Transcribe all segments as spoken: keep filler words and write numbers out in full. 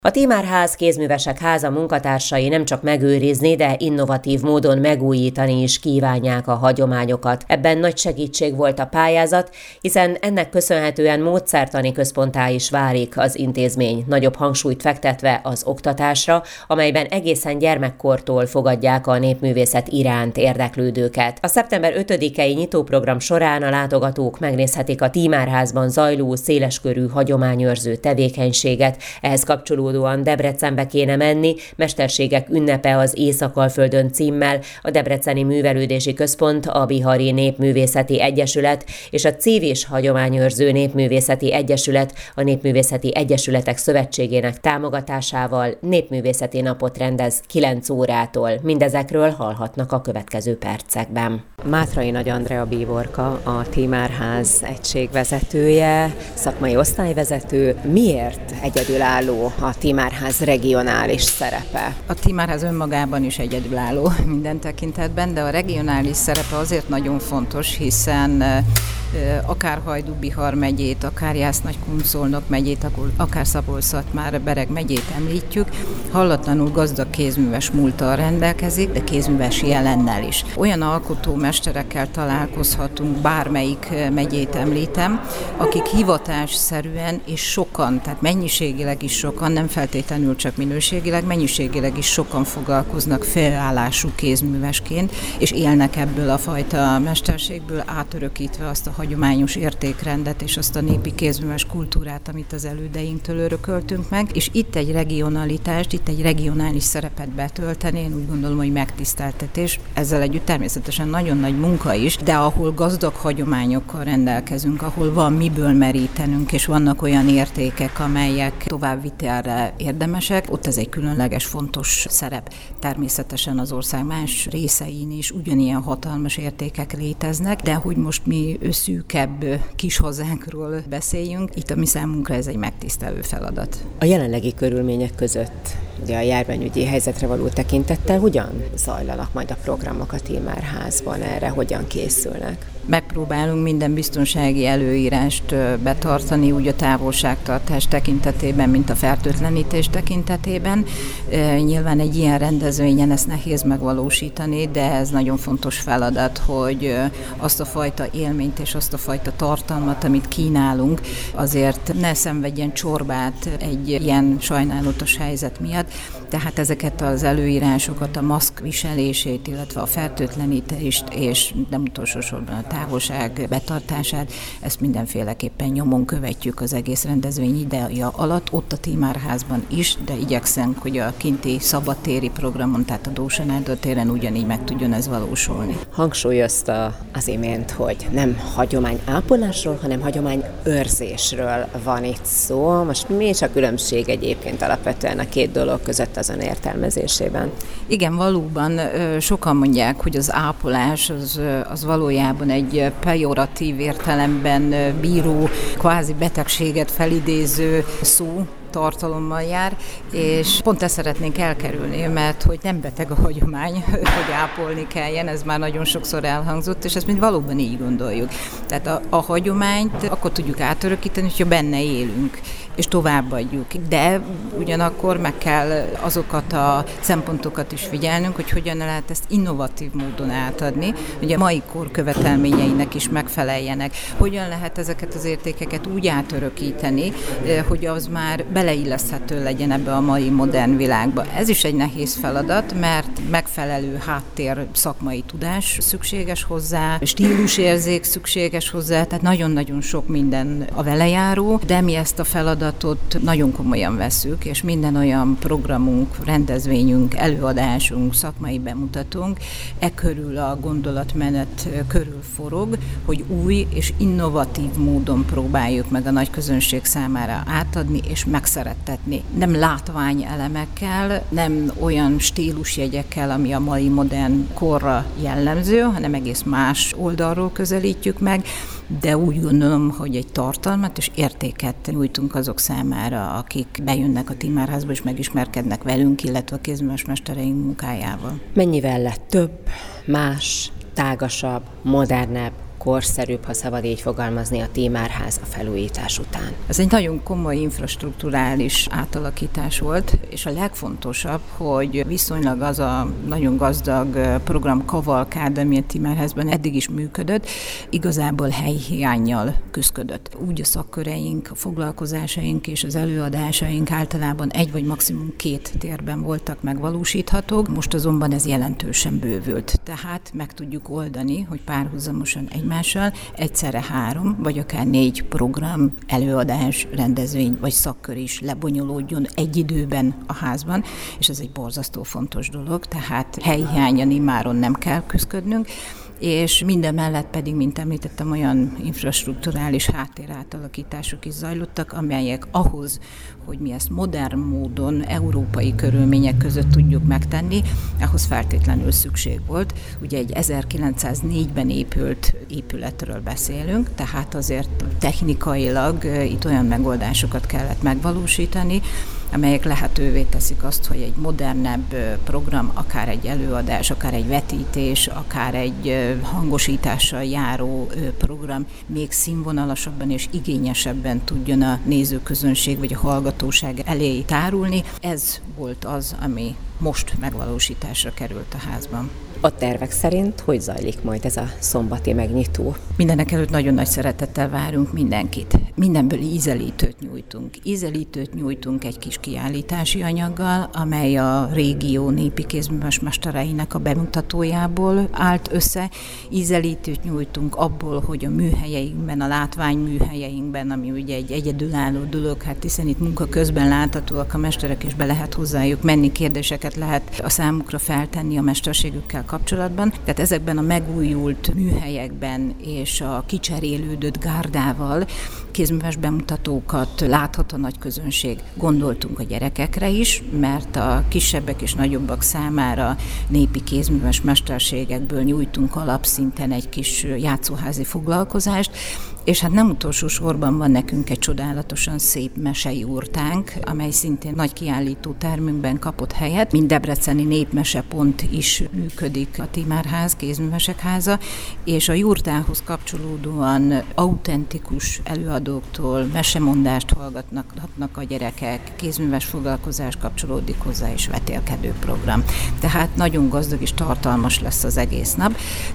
A Tímárház Kézművesek Háza munkatársai nem csak megőrizni, de innovatív módon megújítani is kívánják a hagyományokat. Ebben nagy segítség volt a pályázat, hiszen ennek köszönhetően módszertani központtá is válik az intézmény, nagyobb hangsúlyt fektetve az oktatásra, amelyben egészen gyermekkortól fogadják a népművészet iránt érdeklődőket. A szeptember ötödikei nyitóprogram során a látogatók megnézhetik a Tímárházban zajló széleskörű hagyományőrző tevékenységet, ehhez kapcsolódó Debrecenbe kéne menni, Mesterségek ünnepe az Észak-Alföldön címmel a Debreceni Művelődési Központ, a Bihari Népművészeti Egyesület és a Cívés Hagyományőrző Népművészeti Egyesület a Népművészeti Egyesületek Szövetségének támogatásával népművészeti napot rendez kilenc órától. Mindezekről hallhatnak a következő percekben. Mátrai Nagy Andrea bíborka, a Tímárház egységvezetője, szakmai osztályvezető. Miért egyedülálló a Tímárház regionális szerepe? A Tímárház önmagában is egyedülálló minden tekintetben, de a regionális szerepe azért nagyon fontos, hiszen akár Hajdú-Bihar megyét, akár Jász-Nagykun-Szolnok megyét, akár Szabolcs-Szatmár-Bereg megyét említjük, hallatlanul gazdag kézműves múlttal rendelkezik, de kézműves jelennel is. Olyan alkotómesterekkel találkozhatunk, bármelyik megyét említem, akik hivatásszerűen és sokan, tehát mennyiségileg is sokan, nem feltétlenül csak minőségileg, mennyiségileg is sokan foglalkoznak főállású kézművesként, és élnek ebből a fajta mesterségből, átörökítve azt a hagyományos értékrendet és azt a népi kézműves kultúrát, amit az elődeinktől örököltünk meg, és itt egy regionalitást, itt egy regionális szerepet betölteni, én úgy gondolom, hogy megtiszteltetés. Ezzel együtt természetesen nagyon nagy munka is, de ahol gazdag hagyományokkal rendelkezünk, ahol van miből merítenünk, és vannak olyan értékek, amelyek továbbvitelre érdemesek, ott ez egy különleges, fontos szerep. Természetesen az ország más részein is ugyanilyen hatalmas értékek léteznek, de hogy most mi szűkebb kis hazánkról beszéljünk, itt a mi számunkra ez egy megtisztelő feladat. A jelenlegi körülmények között, ugye a járványügyi helyzetre való tekintettel hogyan zajlanak majd a programok a Tímárházban, erre hogyan készülnek? Megpróbálunk minden biztonsági előírást betartani, úgy a távolságtartás tekintetében, mint a fertőtlenítés tekintetében. Nyilván egy ilyen rendezvényen ezt nehéz megvalósítani, de ez nagyon fontos feladat, hogy azt a fajta élményt és azt a fajta tartalmat, amit kínálunk, azért ne szenvedjen csorbát egy ilyen sajnálatos helyzet miatt. Tehát ezeket az előírásokat, a maszk viselését, illetve a fertőtlenítést, és nem utolsó sorban a távolság betartását, ezt mindenféleképpen nyomon követjük az egész rendezvény ideje alatt, ott a Tímárházban is, de igyekszünk, hogy a kinti szabadtéri programon, tehát a Dósa Nándor téren ugyanígy meg tudjon ez valósulni. Hangsúlyozta az imént, hogy nem hagyományápolásról, hanem hagyományőrzésről van itt szó. Most mi is a különbség egyébként alapvetően a két dolog között azon értelmezésében? Igen, valóban sokan mondják, hogy az ápolás az, az valójában egy pejoratív értelemben bíró, kvázi betegséget felidéző szó, tartalommal jár, és pont ezt szeretnénk elkerülni, mert hogy nem beteg a hagyomány, hogy ápolni kelljen, ez már nagyon sokszor elhangzott, és ezt mind valóban így gondoljuk. Tehát a, a hagyományt akkor tudjuk átörökíteni, hogyha benne élünk, és továbbadjuk. De ugyanakkor meg kell azokat a szempontokat is figyelnünk, hogy hogyan lehet ezt innovatív módon átadni, hogy a mai kor követelményeinek is megfeleljenek. Hogyan lehet ezeket az értékeket úgy átörökíteni, hogy az már beleilleszthető legyen ebbe a mai modern világba. Ez is egy nehéz feladat, mert megfelelő háttér szakmai tudás szükséges hozzá, stílusérzék szükséges hozzá, tehát nagyon-nagyon sok minden a velejáró, de mi ezt a feladatot nagyon komolyan vesszük, és minden olyan programunk, rendezvényünk, előadásunk, szakmai bemutatónk e körül a gondolatmenet körül forog, hogy új és innovatív módon próbáljuk meg a nagy közönség számára átadni és megszerettetni. Nem látványelemekkel, nem olyan stílusjegyekkel, ami a mai modern korra jellemző, hanem egész más oldalról közelítjük meg, de úgy gondolom, hogy egy tartalmat és értéket nyújtunk azok számára, akik bejönnek a Tímárházba és megismerkednek velünk, illetve a kézműves mestereink munkájával. Mennyivel lett több, más, tágasabb, modernebb, legkorszerűbb, ha szabad így fogalmazni, a Tímárház a felújítás után? Ez egy nagyon komoly infrastrukturális átalakítás volt, és a legfontosabb, hogy viszonylag az a nagyon gazdag program kavalkád, ami a Tímárházban eddig is működött, igazából helyhiánnyal küszködött. Úgy a szakköreink, a foglalkozásaink és az előadásaink általában egy vagy maximum két térben voltak megvalósíthatók, most azonban ez jelentősen bővült. Tehát meg tudjuk oldani, hogy párhuzamosan egymással egyszerre három, vagy akár négy program, előadás, rendezvény vagy szakkör is lebonyolódjon egy időben a házban, és ez egy borzasztó fontos dolog, tehát helyhiányan immáron nem kell küszködnünk, és minden mellett pedig, mint említettem, olyan infrastrukturális háttérátalakítások is zajlottak, amelyek ahhoz, hogy mi ezt modern módon, európai körülmények között tudjuk megtenni, ahhoz feltétlenül szükség volt. Ugye egy ezerkilencszáznégyben épült épületről beszélünk, tehát azért technikailag itt olyan megoldásokat kellett megvalósítani, amelyek lehetővé teszik azt, hogy egy modernebb program, akár egy előadás, akár egy vetítés, akár egy hangosítással járó program még színvonalasabban és igényesebben tudjon a nézőközönség vagy a hallgatóság elé tárulni. Ez volt az, ami most megvalósításra került a házban. A tervek szerint hogy zajlik majd ez a szombati megnyitó? Mindenek előtt nagyon nagy szeretettel várunk mindenkit. Mindenből ízelítőt nyújtunk. Ízelítőt nyújtunk egy kis kiállítási anyaggal, amely a régió népi kézműves mestereinek a bemutatójából állt össze. Ízelítőt nyújtunk abból, hogy a műhelyeinkben, a látványműhelyeinkben, ami ugye egy egyedülálló dolog, hát hiszen itt munka közben láthatóak a mesterek, és be lehet hozzájuk menni, kérdéseket lehet a számukra feltenni a mesterségükkel kapcsolatban. Tehát ezekben a megújult műhelyekben és a kicserélődött gárdával kézműves bemutatókat láthat a nagy közönség. Gondoltunk a gyerekekre is, mert a kisebbek és nagyobbak számára népi kézműves mesterségekből nyújtunk alapszinten egy kis játszóházi foglalkozást, és hát nem utolsó sorban van nekünk egy csodálatosan szép mesejurtánk, amely szintén nagy kiállító termünkben kapott helyet, mint debreceni népmesepont is működik a Tímárház, kézművesek háza, és a jurtához kapcsolódóan autentikus előadóktól mesemondást hallgatnak a gyerekek, kézműves foglalkozás kapcsolódik hozzá, és vetélkedő program. Tehát nagyon gazdag és tartalmas lesz az egész nap,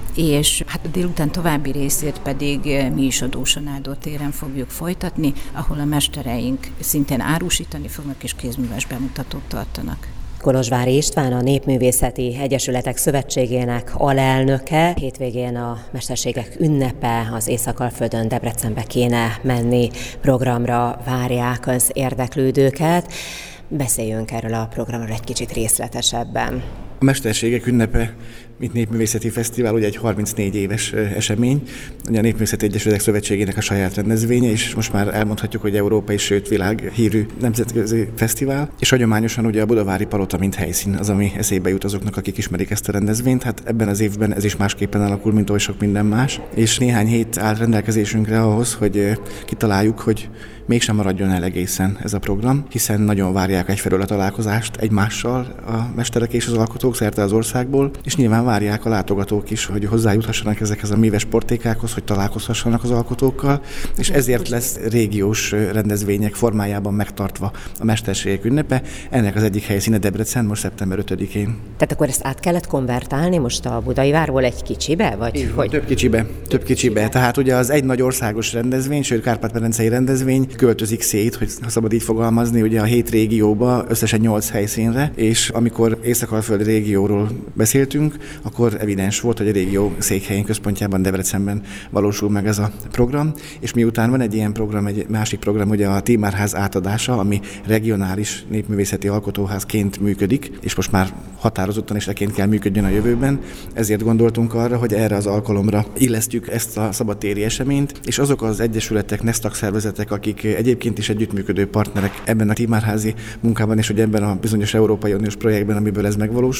és hát a délután további részét pedig mi is a Dósa Nádor téren fogjuk folytatni, ahol a mestereink szintén árusítani fognak és kézműves bemutatót tartanak. Kolozsvári István, a Népművészeti Egyesületek Szövetségének alelnöke. Hétvégén a Mesterségek ünnepe, az Észak-Alföldön, Debrecenbe kéne menni programra, várják az érdeklődőket. Beszéljünk erről a programról egy kicsit részletesebben. A Mesterségek ünnepe, mint népművészeti fesztivál, ugye egy harmincnégy éves esemény, ugye a Népművészeti Egyesületek Szövetségének a saját rendezvénye, és most már elmondhatjuk, hogy európai, sőt világhírű nemzetközi fesztivál, és hagyományosan ugye a Budavári Palota mint helyszín az, ami eszébe jut azoknak, akik ismerik ezt a rendezvényt. Hát ebben az évben ez is másképpen alakul, mint oly sok minden más, és néhány hét áll rendelkezésünkre ahhoz, hogy kitaláljuk, hogy mégsem maradjon el egészen ez a program, hiszen nagyon várják egyfelől a találkozást egymással a mesterek és az alkotók szerte az országból, és nyilván várják a látogatók is, hogy hozzájuthassanak ezekhez a míves portékákhoz, hogy találkozhassanak az alkotókkal, és ezért lesz régiós rendezvények formájában megtartva a Mesterségek ünnepe. Ennek az egyik helyszíne Debrecen, most szeptember ötödikén. Tehát akkor ezt át kellett konvertálni most a Budai Várból egy kicsibe? Vagy Így, hogy? Több kicsibe, több kicsibe. Tehát ugye az egy nagy országos rendezvény, sőt Kárpát-medencei rendezvény költözik szét, hogy ha szabad így fogalmazni, ugye a hét régióba, összesen nyolc helyszínre, és amikor Észak-Alföld régióról beszéltünk, akkor evidens volt, hogy a régió székhelyén, központjában, Debrecenben valósul meg ez a program, és miután van egy ilyen program, egy másik program, ugye a Tímárház átadása, ami regionális népművészeti alkotóházként működik, és most már határozottan és eként kell működjön a jövőben, ezért gondoltunk arra, hogy erre az alkalomra illesztjük ezt a szabadtéri eseményt, és azok az egyesületek, nesztagszervezetek, akik egyébként is együttműködő partnerek ebben a tímárházi munkában, és hogy ebben a bizonyos Európai Uniós projektben, amiből ez megvalósul,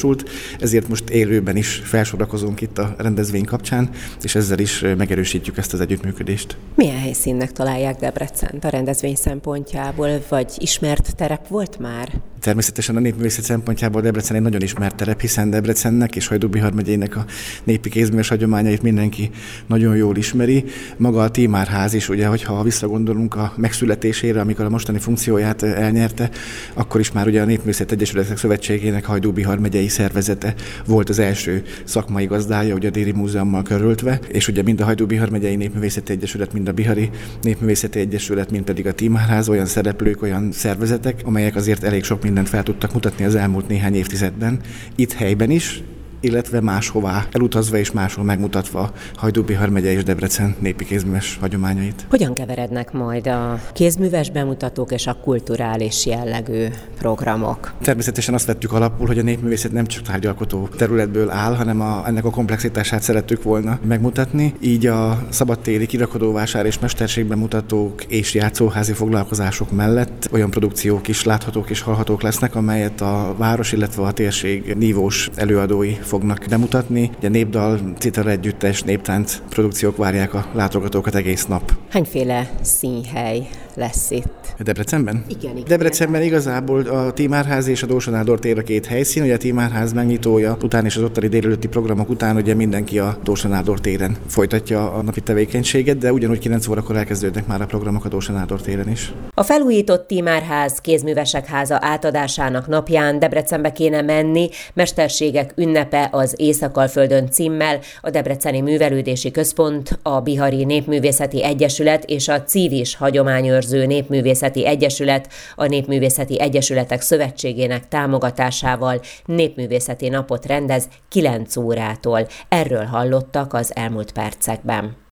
megvalósult, ezért most élőben is felsorakozunk itt a rendezvény kapcsán, és ezzel is megerősítjük ezt az együttműködést. Milyen helyszínnek találják Debrecent a rendezvény szempontjából, vagy ismert terep volt már? Természetesen a népművészet szempontjából Debrecen egy nagyon ismert terep, hiszen Debrecennek és Hajdú-Bihar megyének a népi kézműves hagyományait mindenki nagyon jól ismeri. Maga a Tímárház is, ugye, hogyha visszagondolunk a megszületésére, amikor a mostani funkcióját elnyerte, akkor is már ugye a Népművészet Egyesületek Szövetségének Hajdú-Bihar megyei szervezete volt az első szakmai gazdája, ugye a Déri Múzeummal körültve, és ugye mind a Hajdú-Bihar megyei Népművészeti Egyesület, mind a Bihari Népművészeti Egyesület, mind pedig a Tímárház olyan szereplők, olyan szervezetek, amelyek azért elég sok mindent fel tudtak mutatni az elmúlt néhány évtizedben, itt helyben is, illetve máshová elutazva és máshol megmutatva Hajdú-Bihar megye és Debrecen népi kézműves hagyományait. Hogyan keverednek majd a kézműves bemutatók és a kulturális jellegű programok? Természetesen azt vettük alapul, hogy a népművészet nem csak tárgyalkotó területből áll, hanem a, ennek a komplexitását szerettük volna megmutatni. Így a szabadtéri kirakodóvásár és mesterségbemutatók és játszóházi foglalkozások mellett olyan produkciók is láthatók és hallhatók lesznek, amelyet a város, illetve a térség nívós előadói fognak bemutatni. Ugye népdal, citara együttes, néptánc produkciók várják a látogatókat egész nap. Hányféle színhely lesz itt? Debrecenben? Igen, igen. Debrecenben igazából a Tímárház és a Dósa Nádor tér a két helyszín. Ugye a Tímárház megnyitója után és az ottani délelőtti programok után ugye mindenki a Dósa Nádor téren folytatja a napi tevékenységet, de ugyanúgy kilenc órakor elkezdődnek már a programok a Dósa Nádor téren is. A felújított Tímárház kézművesek háza átadásának napján Debrecenbe kéne menni, mesterségek ünnepe az Észak-Alföldön címmel a Debreceni Művelődési Központ, a Bihari Népművészeti Egyesület és a Civis Hagyományőrző Népművészeti Egyesület a Népművészeti Egyesületek Szövetségének támogatásával népművészeti napot rendez kilenc órától. Erről hallottak az elmúlt percekben.